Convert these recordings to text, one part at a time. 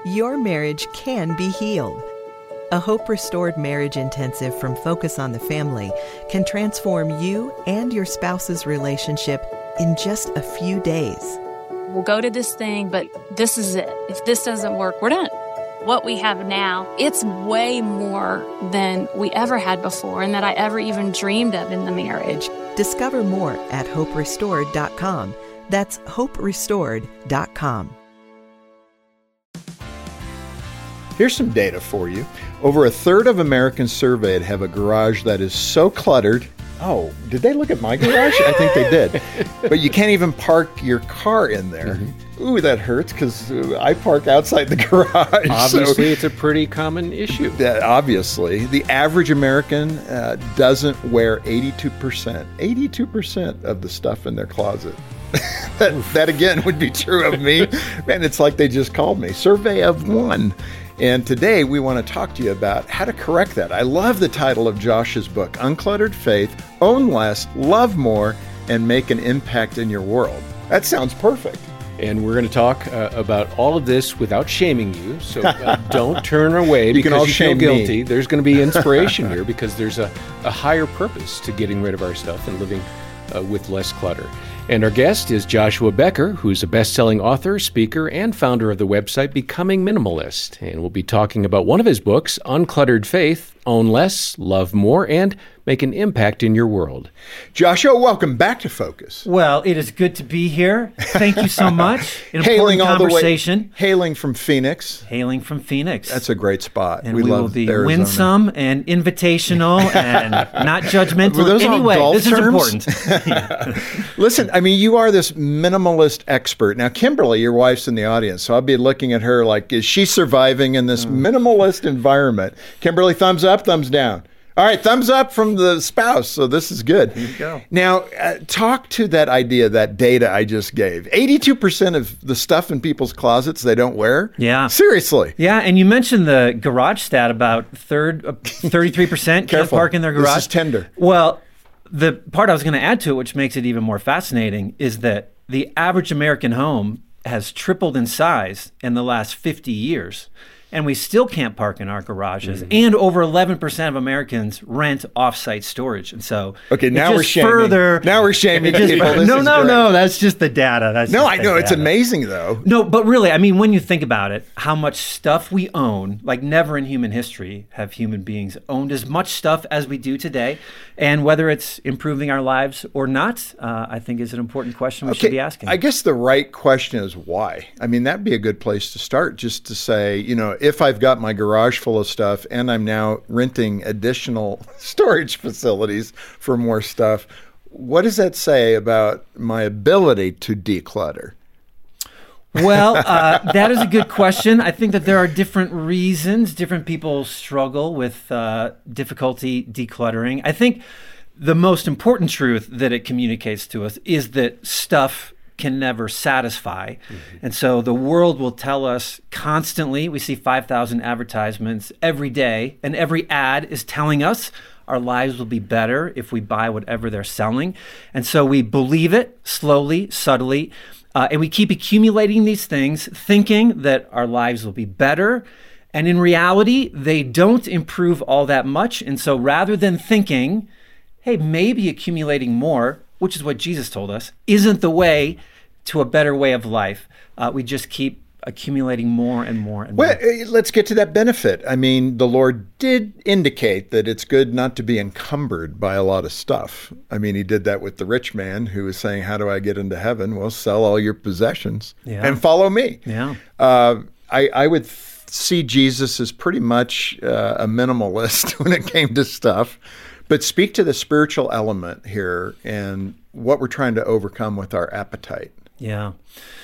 your marriage can be healed. A Hope Restored Marriage Intensive from Focus on the Family can transform you and your spouse's relationship in just a few days. We'll go to this thing, but this is it. If this doesn't work, we're done. What we have now, it's way more than we ever had before and that I ever even dreamed of in the marriage. Discover more at hoperestored.com. That's hoperestored.com. Here's some data for you. Over a third of Americans surveyed have a garage that is so cluttered. Oh, did they look at my garage? I think they did. But you can't even park your car in there. Mm-hmm. Ooh, that hurts because I park outside the garage. Obviously, it's a pretty common issue. Obviously. The average American doesn't wear 82% of the stuff in their closet. that again would be true of me. Man, it's like they just called me. Survey of one. And today we want to talk to you about how to correct that. I love the title of Josh's book, Uncluttered Faith, Own Less, Love More, and Make an Impact in Your World. That sounds perfect. And we're going to talk about all of this without shaming you. So don't turn away because you feel guilty. There's going to be inspiration here because there's a higher purpose to getting rid of our stuff and living with less clutter. And our guest is Joshua Becker, who's a best-selling author, speaker, and founder of the website Becoming Minimalist. And we'll be talking about one of his books, Uncluttered Faith, Own Less, Love More, and Make an Impact in Your World. Joshua, welcome back to Focus. Well, it is good to be here. Thank you so much. An important conversation. Hailing from Phoenix. Hailing from Phoenix. That's a great spot. And we will be winsome and invitational and not judgmental. Anyway, this terms? Is important. Listen, I mean, you are this minimalist expert. Now, Kimberly, your wife's in the audience, so I'll be looking at her like, is she surviving in this minimalist environment? Kimberly, thumbs up, thumbs down. All right, thumbs up from the spouse, so this is good. Here you go. Now, talk to that idea, that data I just gave. 82% of the stuff in people's closets they don't wear? Yeah. Seriously? Yeah, and you mentioned the garage stat about 33% can't park in their garage. This is tender. Well, the part I was going to add to it, which makes it even more fascinating, is that the average American home has tripled in size in the last 50 years. And we still can't park in our garages. Mm-hmm. And over 11% of Americans rent off-site storage. And so, okay, now we're shaming. Now we're shaming people. No, that's just the data. I know. It's amazing, though. No, but really, I mean, when you think about it, how much stuff we own, like never in human history have human beings owned as much stuff as we do today. And whether it's improving our lives or not, I think is an important question we should be asking. I guess the right question is why. I mean, that'd be a good place to start, just to say, if I've got my garage full of stuff and I'm now renting additional storage facilities for more stuff, what does that say about my ability to declutter? Well, that is a good question. I think that there are different reasons. Different people struggle with difficulty decluttering. I think the most important truth that it communicates to us is that stuff can never satisfy. Mm-hmm. And so the world will tell us constantly, we see 5,000 advertisements every day, and every ad is telling us our lives will be better if we buy whatever they're selling. And so we believe it slowly, subtly, and we keep accumulating these things, thinking that our lives will be better. And in reality, they don't improve all that much. And so rather than thinking, hey, maybe accumulating more, which is what Jesus told us, isn't the way to a better way of life. We just keep accumulating more and more and more. Well, let's get to that benefit. I mean, the Lord did indicate that it's good not to be encumbered by a lot of stuff. I mean, he did that with the rich man who was saying, how do I get into heaven? Well, sell all your possessions and follow me. Yeah. I would see Jesus as pretty much a minimalist when it came to stuff. But speak to the spiritual element here and what we're trying to overcome with our appetite. Yeah.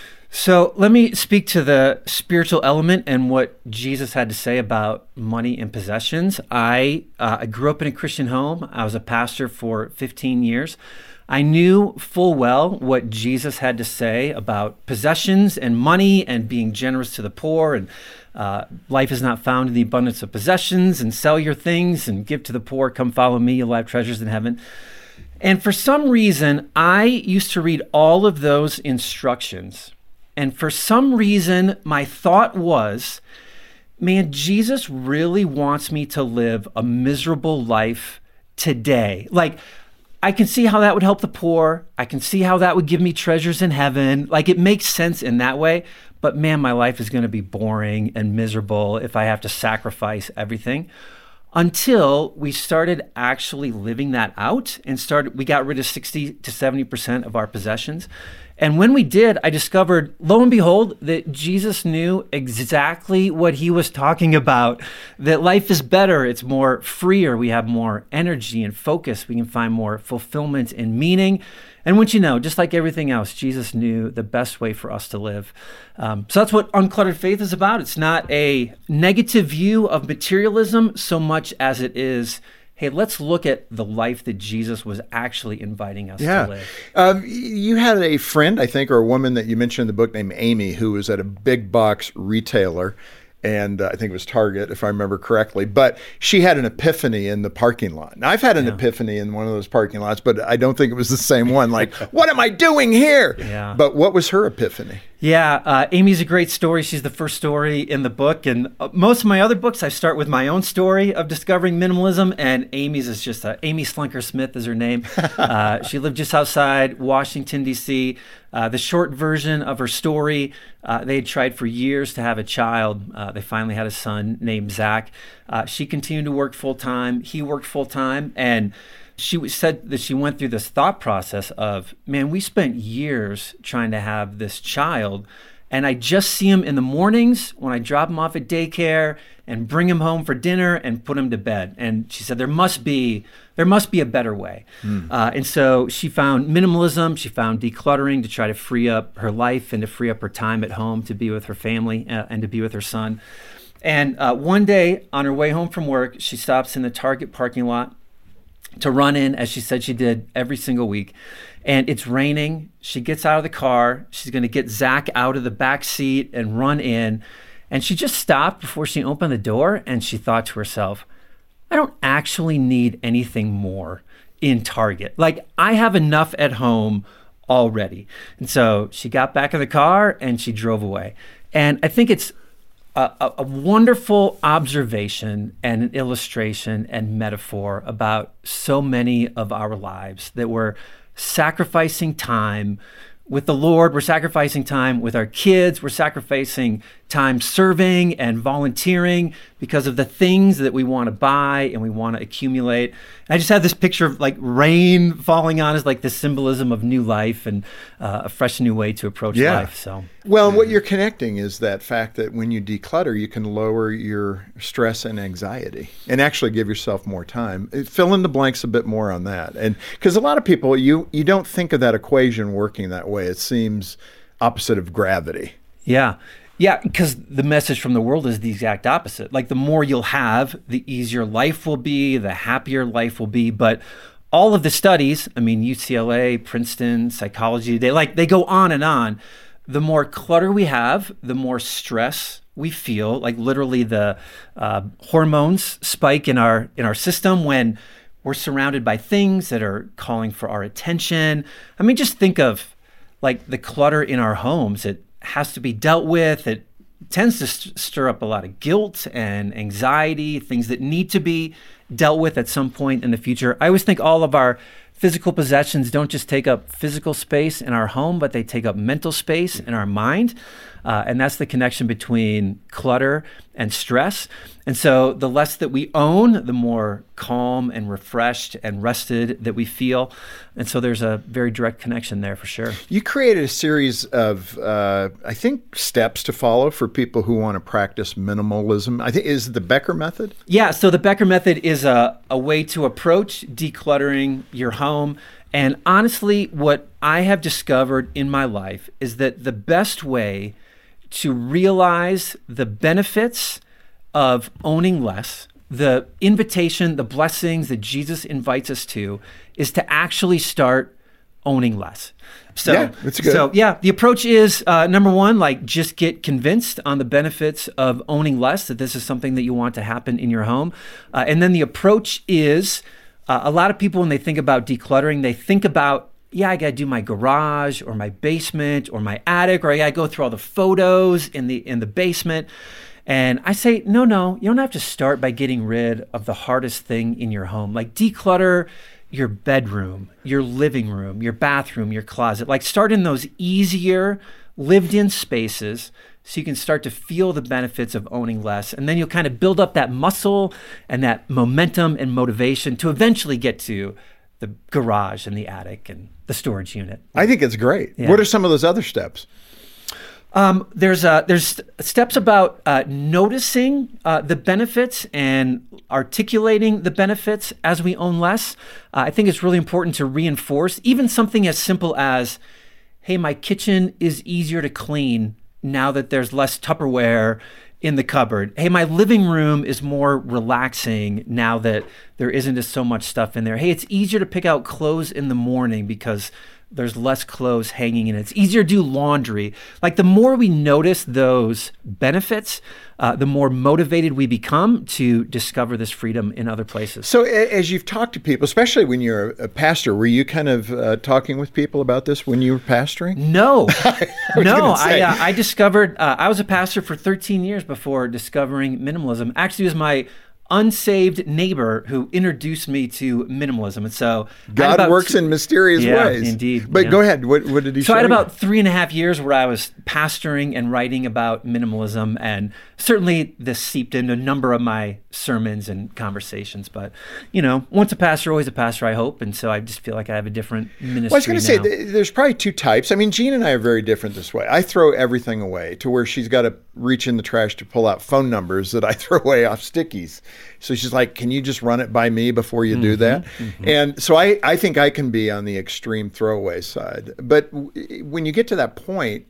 So let me speak to the spiritual element and what Jesus had to say about money and possessions. I grew up in a Christian home. I was a pastor for 15 years. I knew full well what Jesus had to say about possessions and money and being generous to the poor, and life is not found in the abundance of possessions, and sell your things and give to the poor. Come follow me, you'll have treasures in heaven. And for some reason, I used to read all of those instructions And for some reason, my thought was, man, Jesus really wants me to live a miserable life today. Like, I can see how that would help the poor. I can see how that would give me treasures in heaven. Like, it makes sense in that way. But man, my life is going to be boring and miserable if I have to sacrifice everything. Until we started actually living that out and we got rid of 60 to 70% of our possessions. And when we did, I discovered, lo and behold, that Jesus knew exactly what he was talking about, that life is better, it's more freer, we have more energy and focus, we can find more fulfillment and meaning. And once you know, just like everything else, Jesus knew the best way for us to live. So that's what Uncluttered Faith is about. It's not a negative view of materialism so much as it is, hey, let's look at the life that Jesus was actually inviting us to live. You had a friend, I think, or a woman that you mentioned in the book named Amy, who was at a big box retailer, and I think it was Target, if I remember correctly. But she had an epiphany in the parking lot. Now, I've had an epiphany in one of those parking lots, but I don't think it was the same one. Like, what am I doing here? Yeah. But what was her epiphany? Yeah, Amy's a great story. She's the first story in the book. And most of my other books, I start with my own story of discovering minimalism. And Amy's is just, Amy Slunker Smith is her name. She lived just outside Washington, D.C. The short version of her story, they had tried for years to have a child. They finally had a son named Zach. She continued to work full-time. He worked full-time. And she said that she went through this thought process of, man, we spent years trying to have this child, and I just see him in the mornings when I drop him off at daycare and bring him home for dinner and put him to bed. And she said there must be a better way. And so she found minimalism, she found decluttering to try to free up her life and to free up her time at home to be with her family and to be with her son. And one day on her way home from work, she stops in the Target parking lot to run in, as she said she did every single week. And it's raining. She gets out of the car. She's going to get Zach out of the back seat and run in. And she just stopped before she opened the door, and she thought to herself, I don't actually need anything more in Target. Like, I have enough at home already. And so she got back in the car and she drove away. And I think it's a wonderful observation and an illustration and metaphor about so many of our lives, that we're sacrificing time with the Lord, we're sacrificing time with our kids, we're sacrificing time serving and volunteering because of the things that we want to buy and we want to accumulate. And I just had this picture of like rain falling on us, like the symbolism of new life and a fresh new way to approach life. So, well, what you're connecting is that fact that when you declutter, you can lower your stress and anxiety and actually give yourself more time. Fill in the blanks a bit more on that. And because a lot of people, you don't think of that equation working that way. It seems opposite of gravity. Yeah. Yeah, because the message from the world is the exact opposite. Like, the more you'll have, the easier life will be, the happier life will be. But all of the studies, I mean, UCLA, Princeton, Psychology Today, like, they go on and on. The more clutter we have, the more stress we feel. Like, literally the hormones spike in our system when we're surrounded by things that are calling for our attention. I mean, just think of like the clutter in our homes. It has to be dealt with. It tends to stir up a lot of guilt and anxiety, things that need to be dealt with at some point in the future. I always think all of our physical possessions don't just take up physical space in our home, but they take up mental space in our mind. And that's the connection between clutter and stress. And so the less that we own, the more calm and refreshed and rested that we feel. And so there's a very direct connection there for sure. You created a series of, I think, steps to follow for people who want to practice minimalism. I think, is it the Becker method? Yeah, so the Becker method is a way to approach decluttering your home. And honestly, what I have discovered in my life is that the best way to realize the benefits of owning less, the invitation, the blessings that Jesus invites us to, is to actually start owning less. So, yeah, that's good. So, yeah, the approach is, number one, like, just get convinced on the benefits of owning less, that this is something that you want to happen in your home. And then the approach is, a lot of people, when they think about decluttering, they think about I got to do my garage or my basement or my attic, or I got to go through all the photos in the basement. And I say, no, you don't have to start by getting rid of the hardest thing in your home. Like declutter your bedroom, your living room, your bathroom, your closet. Like start in those easier lived in spaces so you can start to feel the benefits of owning less. And then you'll kind of build up that muscle and that momentum and motivation to eventually get to the garage and the attic and the storage unit. I think it's great. Yeah. What are some of those other steps? There's steps about noticing the benefits and articulating the benefits as we own less. I think it's really important to reinforce even something as simple as, hey, my kitchen is easier to clean now that there's less Tupperware in the cupboard. Hey, my living room is more relaxing now that there isn't just so much stuff in there. Hey, it's easier to pick out clothes in the morning because there's less clothes hanging in it. It's easier to do laundry. Like the more we notice those benefits, the more motivated we become to discover this freedom in other places. So as you've talked to people, especially when you're a pastor, were you kind of talking with people about this when you were pastoring? No, I discovered, I was a pastor for 13 years before discovering minimalism. Actually, it was my unsaved neighbor who introduced me to minimalism. And so God works in mysterious ways. Indeed. But go ahead. What did he say? So I had about 3.5 years where I was pastoring and writing about minimalism, and certainly this seeped into a number of my sermons and conversations. But, once a pastor, always a pastor, I hope. And so I just feel like I have a different ministry. Well, I was going to say, there's probably two types. I mean, Jean and I are very different this way. I throw everything away to where she's got to reach in the trash to pull out phone numbers that I throw away off stickies. So she's like, can you just run it by me before you do that? Mm-hmm. And so I think I can be on the extreme throwaway side. But when you get to that point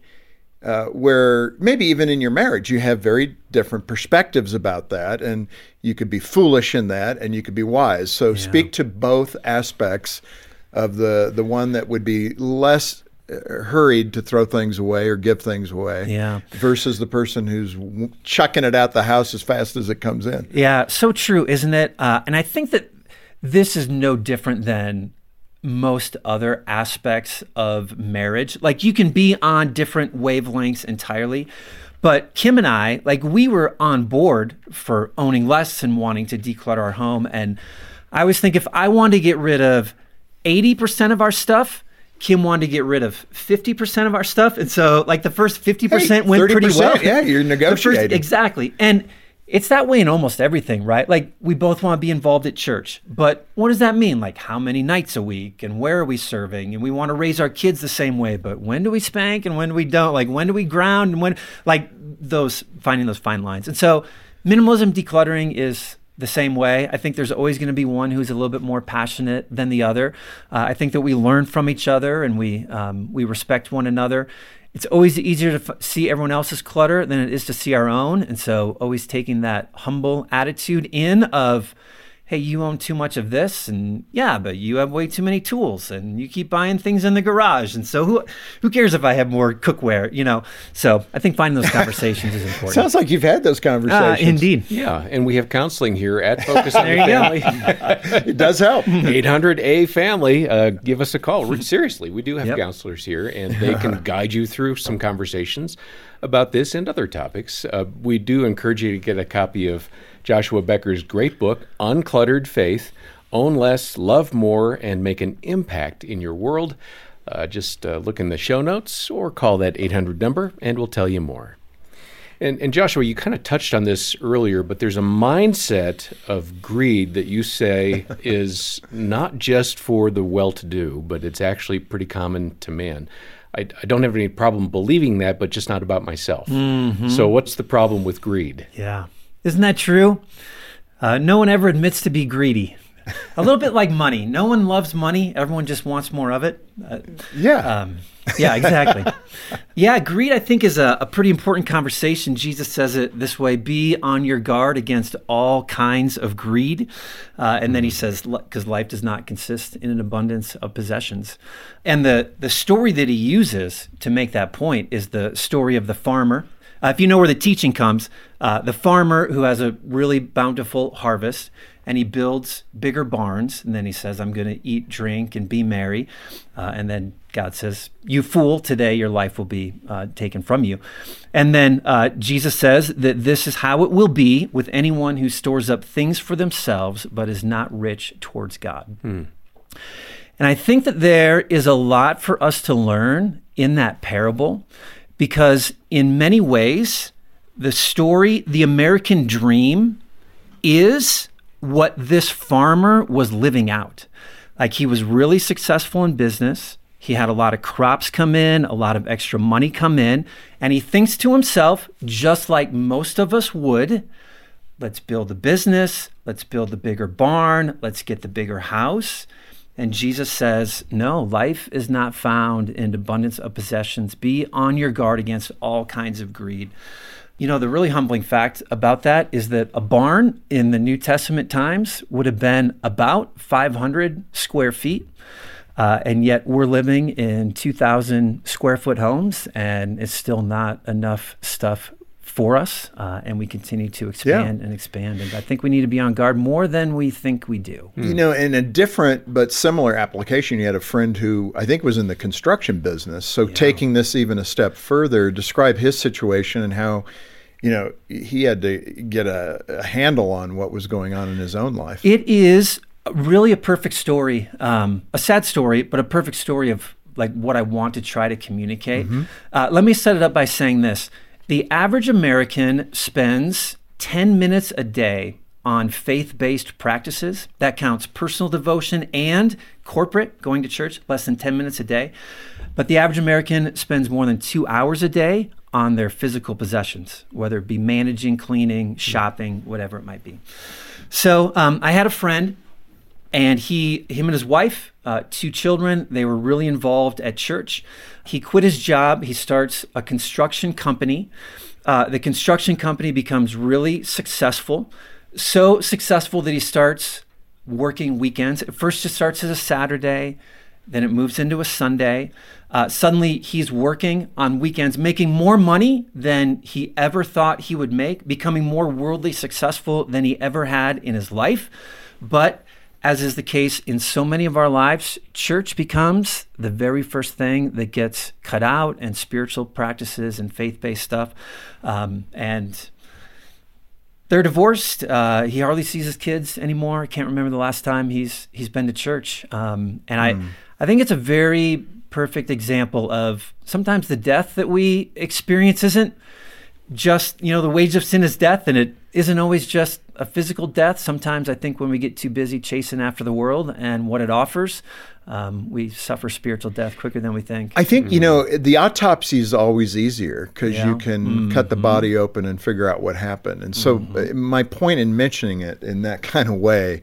where maybe even in your marriage, you have very different perspectives about that, and you could be foolish in that and you could be wise. So speak to both aspects of the one that would be less hurried to throw things away or give things away versus the person who's chucking it out the house as fast as it comes in. Yeah, so true, isn't it? And I think that this is no different than most other aspects of marriage. Like you can be on different wavelengths entirely, but Kim and I, like we were on board for owning less and wanting to declutter our home. And I always think if I wanted to get rid of 80% of our stuff, Kim wanted to get rid of 50% of our stuff. And so like the first 50% went pretty well. Yeah, you're negotiating. Exactly. And it's that way in almost everything, right? Like we both want to be involved at church, but what does that mean? Like how many nights a week and where are we serving? And we want to raise our kids the same way, but when do we spank and when do we don't? Like when do we ground and when, like finding those fine lines. And so minimalism decluttering is the same way. I think there's always going to be one who's a little bit more passionate than the other. I think that we learn from each other and we respect one another. It's always easier to see everyone else's clutter than it is to see our own. And so always taking that humble attitude in of, hey, you own too much of this, and but you have way too many tools, and you keep buying things in the garage, and so who cares if I have more cookware, So I think finding those conversations is important. Sounds like you've had those conversations. Indeed. Yeah, and we have counseling here at Focus on the Family. It does help. 800-A-FAMILY. Give us a call. Seriously, we do have counselors here, and they can guide you through some conversations about this and other topics. We do encourage you to get a copy of Joshua Becker's great book, Uncluttered Faith, Own Less, Love More, and Make an Impact in Your World. Just look in the show notes or call that 800 number and we'll tell you more. And Joshua, you kind of touched on this earlier, but there's a mindset of greed that you say is not just for the well-to-do, but it's actually pretty common to man. I don't have any problem believing that, but just not about myself. Mm-hmm. So what's the problem with greed? Yeah. Isn't that true? No one ever admits to be greedy. A little bit like money. No one loves money. Everyone just wants more of it. Yeah, exactly. Greed, I think, is a pretty important conversation. Jesus says it this way: be on your guard against all kinds of greed. And then he says, because life does not consist in an abundance of possessions. And the story that he uses to make that point is the story of the farmer. If you know where the teaching comes, the farmer who has a really bountiful harvest, and he builds bigger barns. And then he says, I'm going to eat, drink, and be merry. And then God says, you fool, today your life will be taken from you. And then Jesus says that this is how it will be with anyone who stores up things for themselves, but is not rich towards God. And I think that there is a lot for us to learn in that parable, because in many ways, the story, the American dream, is what this farmer was living out. Like, he was really successful in business. He had a lot of crops come in, a lot of extra money come in, and he thinks to himself, just like most of us would, let's build a business, let's build the bigger barn, let's get the bigger house. And Jesus says, no, life is not found in abundance of possessions. Be on your guard against all kinds of greed. You know, the really humbling fact about that is that a barn in the New Testament times would have been about 500 square feet. And yet we're living in 2,000 square foot homes, and it's still not enough stuff for us, and we continue to expand and expand. And I think we need to be on guard more than we think we do. You know, in a different but similar application, you had a friend who I think was in the construction business. So taking this even a step further, describe his situation and how, you know, he had to get a handle on what was going on in his own life. It is really a perfect story, a sad story, but a perfect story of like what I want to try to communicate. Let me set it up by saying this. The average American spends 10 minutes a day on faith-based practices. That counts personal devotion and corporate, going to church, less than 10 minutes a day. But the average American spends more than 2 hours a day on their physical possessions, whether it be managing, cleaning, shopping, whatever it might be. So I had a friend, and him and his wife, 2 children, they were really involved at church. He quit his job. He starts a construction company. The construction company becomes really successful, so successful that he starts working weekends. At first, it starts as a Saturday, then it moves into a Sunday. Suddenly, he's working on weekends, making more money than he ever thought he would make, becoming more worldly successful than he ever had in his life. But as is the case in so many of our lives, church becomes the very first thing that gets cut out, and spiritual practices and faith-based stuff. And they're divorced. He hardly sees his kids anymore. I can't remember the last time he's been to church. I think it's a very perfect example of sometimes the death that we experience isn't just, you know, the wage of sin is death, and it isn't always just a physical death. Sometimes I think when we get too busy chasing after the world and what it offers, we suffer spiritual death quicker than we think. I think, you know, the autopsy is always easier because you can cut the body open and figure out what happened. And so my point in mentioning it in that kind of way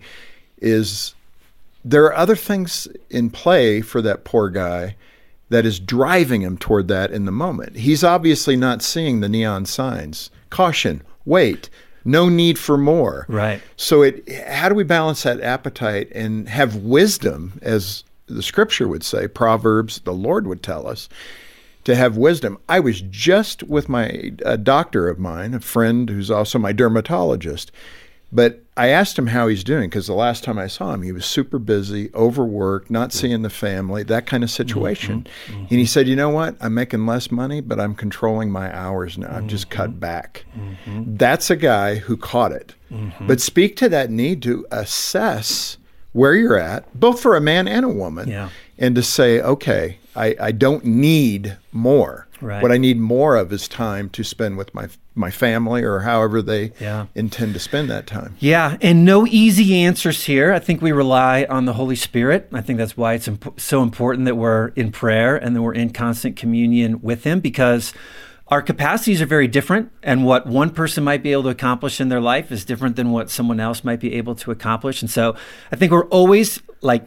is there are other things in play for that poor guy that is driving him toward that in the moment. He's obviously not seeing the neon signs. Caution, wait, no need for more. Right. So how do we balance that appetite and have wisdom, as the scripture would say, Proverbs, the Lord would tell us, to have wisdom. I was just with a doctor of mine, a friend who's also my dermatologist, but I asked him how he's doing, because the last time I saw him, he was super busy, overworked, not seeing the family, that kind of situation. And he said, you know what? I'm making less money, but I'm controlling my hours now. I've just cut back. That's a guy who caught it. But speak to that need to assess where you're at, both for a man and a woman, and to say, okay, I don't need more. Right. What I need more of is time to spend with my family, or however they intend to spend that time. Yeah, and no easy answers here. I think we rely on the Holy Spirit. I think that's why it's so important that we're in prayer and that we're in constant communion with Him, because our capacities are very different, and what one person might be able to accomplish in their life is different than what someone else might be able to accomplish. And so I think we're always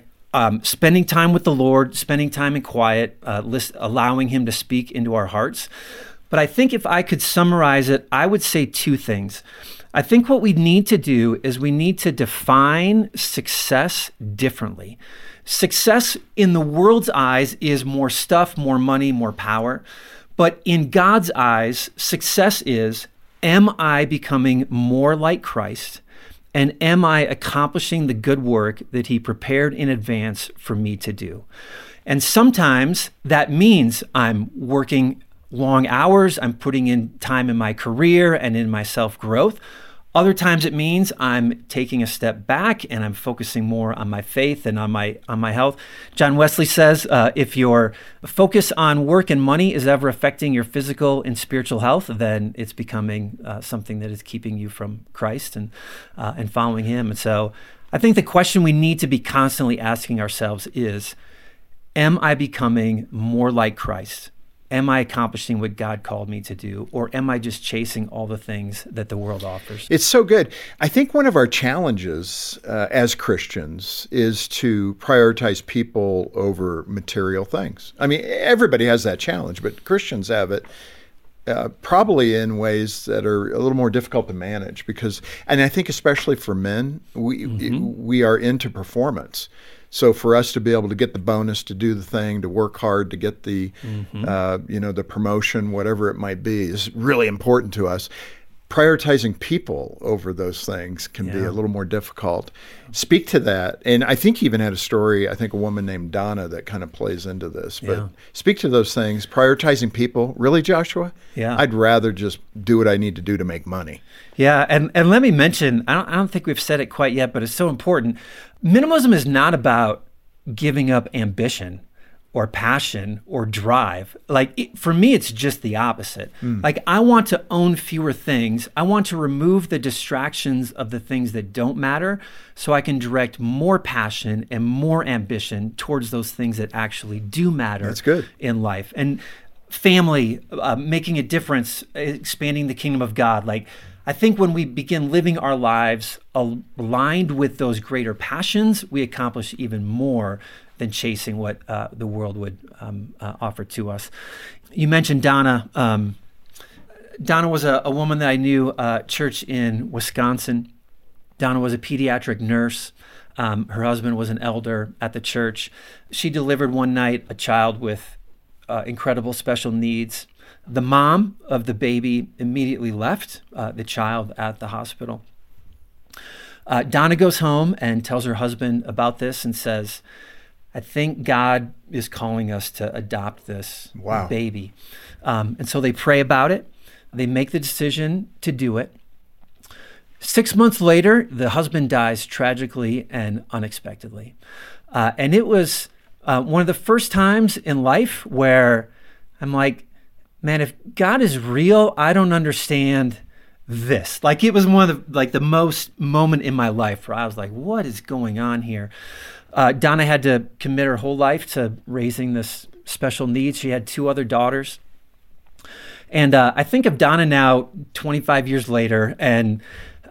spending time with the Lord, spending time in quiet, allowing Him to speak into our hearts. But I think if I could summarize it, I would say 2 things. I think what we need to do is we need to define success differently. Success in the world's eyes is more stuff, more money, more power. But in God's eyes, success is, am I becoming more like Christ? And am I accomplishing the good work that he prepared in advance for me to do? And sometimes that means I'm working long hours, I'm putting in time in my career and in my self-growth. Other times it means I'm taking a step back and I'm focusing more on my faith and on my health. John Wesley says, if your focus on work and money is ever affecting your physical and spiritual health, then it's becoming something that is keeping you from Christ and following him. And so I think the question we need to be constantly asking ourselves is, am I becoming more like Christ? Am I accomplishing what God called me to do? Or am I just chasing all the things that the world offers? It's so good. I think one of our challenges as Christians is to prioritize people over material things. I mean, everybody has that challenge, but Christians have it probably in ways that are a little more difficult to manage because, and I think especially for men, we are into performance. So for us to be able to get the bonus, to do the thing, to work hard, to get the, the promotion, whatever it might be, is really important to us. Prioritizing people over those things can be a little more difficult. Speak to that. And I think you even had a story, I think a woman named Donna that kind of plays into this. But speak to those things. Prioritizing people. Really, Joshua? Yeah. I'd rather just do what I need to do to make money. Yeah, and let me mention, I don't think we've said it quite yet, but it's so important. Minimalism is not about giving up ambition or passion or drive. For me, it's just the opposite. Like, I want to own fewer things. I want to remove the distractions of the things that don't matter so I can direct more passion and more ambition towards those things that actually do matter. That's good. In life. And family, making a difference, expanding the kingdom of God. I think when we begin living our lives aligned with those greater passions, we accomplish even more than chasing what the world would offer to us. You mentioned Donna. Donna was a woman that I knew at church in Wisconsin. Donna was a pediatric nurse. Her husband was an elder at the church. She delivered one night a child with incredible special needs. The mom of the baby immediately left the child at the hospital. Donna goes home and tells her husband about this and says, I think God is calling us to adopt this baby. And so they pray about it. They make the decision to do it. 6 months later, the husband dies tragically and unexpectedly. And it was one of the first times in life where I'm like, man, if God is real, I don't understand this. It was one of the most moment in my life where I was like, what is going on here? Donna had to commit her whole life to raising this special needs. She had 2 other daughters. And I think of Donna now 25 years later, and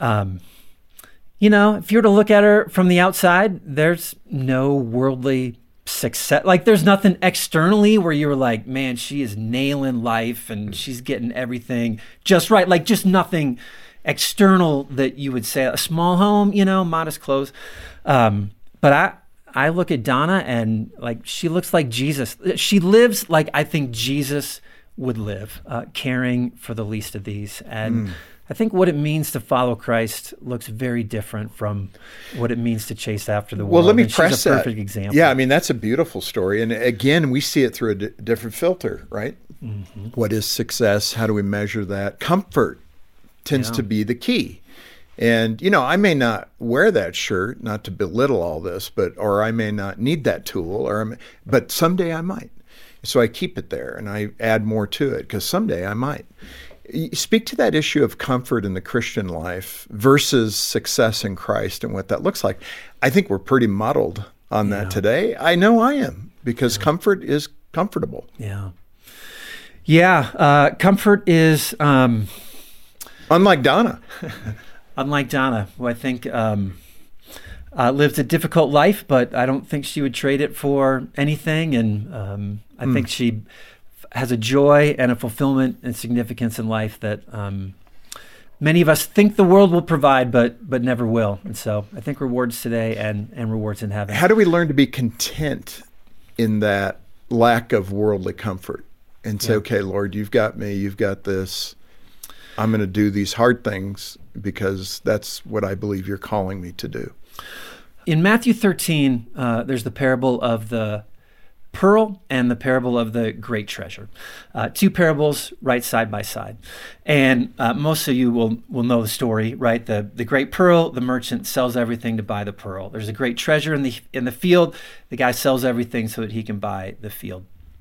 if you were to look at her from the outside, there's no worldly success. There's nothing externally where you were like, man, she is nailing life and she's getting everything just right. Just nothing external that you would say. A small home, modest clothes. But I look at Donna and she looks like Jesus. She lives like I think Jesus would live, caring for the least of these. And I think what it means to follow Christ looks very different from what it means to chase after the world. Well, let me and press she's a that. Perfect example. Yeah, I mean, that's a beautiful story. And again, we see it through a different filter, right? What is success? How do we measure that? Comfort tends to be the key. And, I may not wear that shirt, not to belittle all this, or I may not need that tool, but someday I might. So I keep it there and I add more to it because someday I might. Speak to that issue of comfort in the Christian life versus success in Christ and what that looks like. I think we're pretty muddled on that today. I know I am because comfort is comfortable. Yeah. Yeah. Comfort is... unlike Donna. Unlike Donna, who I think lived a difficult life, but I don't think she would trade it for anything. And I think she has a joy and a fulfillment and significance in life that many of us think the world will provide, but never will. And so I think rewards today and rewards in heaven. How do we learn to be content in that lack of worldly comfort and say, okay, Lord, you've got me, you've got this? I'm going to do these hard things because that's what I believe you're calling me to do. In Matthew 13, there's the parable of the pearl and the parable of the great treasure. Two parables right side by side. And most of you will know the story, right? The great pearl, the merchant sells everything to buy the pearl. There's a great treasure in the field. The guy sells everything so that he can buy the field.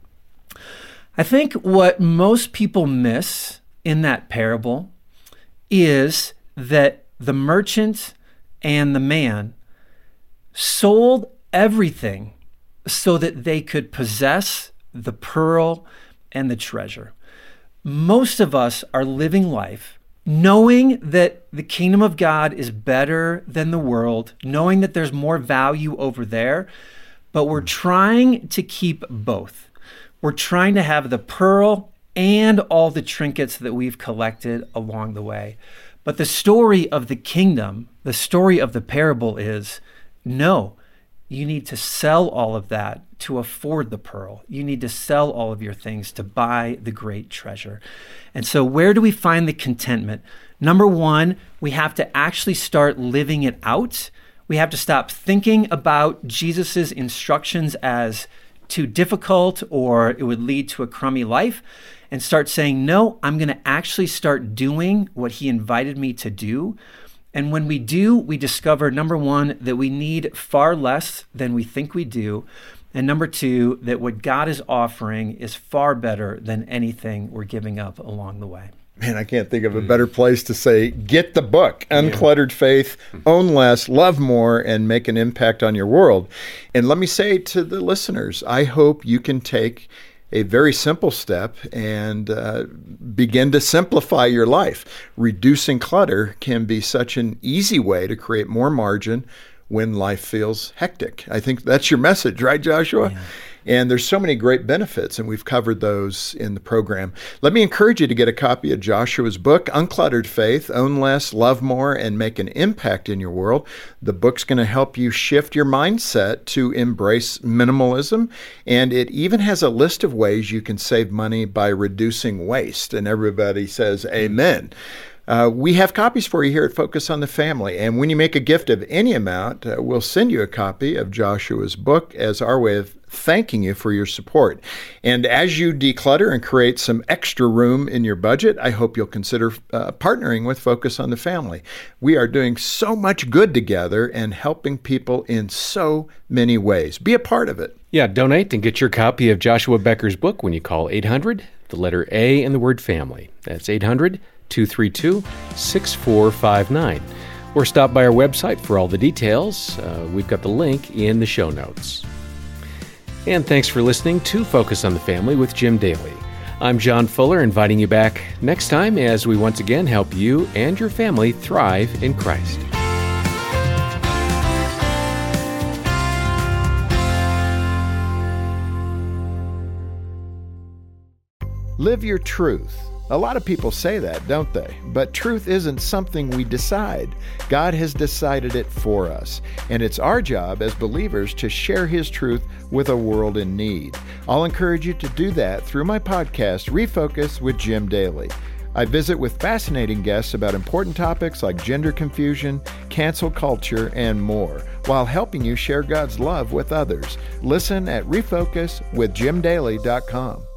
I think what most people miss in that parable is that the merchant and the man sold everything so that they could possess the pearl and the treasure. Most of us are living life knowing that the kingdom of God is better than the world, knowing that there's more value over there, but we're trying to keep both. We're trying to have the pearl and all the trinkets that we've collected along the way. But the story of the kingdom, the story of the parable is, no, you need to sell all of that to afford the pearl. You need to sell all of your things to buy the great treasure. And so where do we find the contentment? Number one, we have to actually start living it out. We have to stop thinking about Jesus's instructions as too difficult or it would lead to a crummy life, and start saying, no, I'm going to actually start doing what he invited me to do. And when we do, we discover, number one, that we need far less than we think we do. And number two, that what God is offering is far better than anything we're giving up along the way. Man, I can't think of a better place to say, get the book, Uncluttered Faith, Own Less, Love More, and Make an Impact on Your World. And let me say to the listeners, I hope you can take a very simple step and begin to simplify your life. Reducing clutter can be such an easy way to create more margin when life feels hectic. I think that's your message, right, Joshua? Yeah. And there's so many great benefits, and we've covered those in the program. Let me encourage you to get a copy of Joshua's book, Uncluttered Faith, Own Less, Love More, and Make an Impact in Your World. The book's going to help you shift your mindset to embrace minimalism, and it even has a list of ways you can save money by reducing waste. And everybody says, amen. We have copies for you here at Focus on the Family, and when you make a gift of any amount, we'll send you a copy of Joshua's book as our way of thanking you for your support. And as you declutter and create some extra room in your budget, I hope you'll consider partnering with Focus on the Family. We are doing so much good together and helping people in so many ways. Be a part of it. Yeah, donate and get your copy of Joshua Becker's book when you call 800, the letter A and the word family. That's 800-232-6459. Or stop by our website for all the details. We've got the link in the show notes. And thanks for listening to Focus on the Family with Jim Daly. I'm John Fuller, inviting you back next time as we once again help you and your family thrive in Christ. Live your truth. A lot of people say that, don't they? But truth isn't something we decide. God has decided it for us. And it's our job as believers to share His truth with a world in need. I'll encourage you to do that through my podcast, Refocus with Jim Daly. I visit with fascinating guests about important topics like gender confusion, cancel culture, and more, while helping you share God's love with others. Listen at refocuswithjimdaly.com.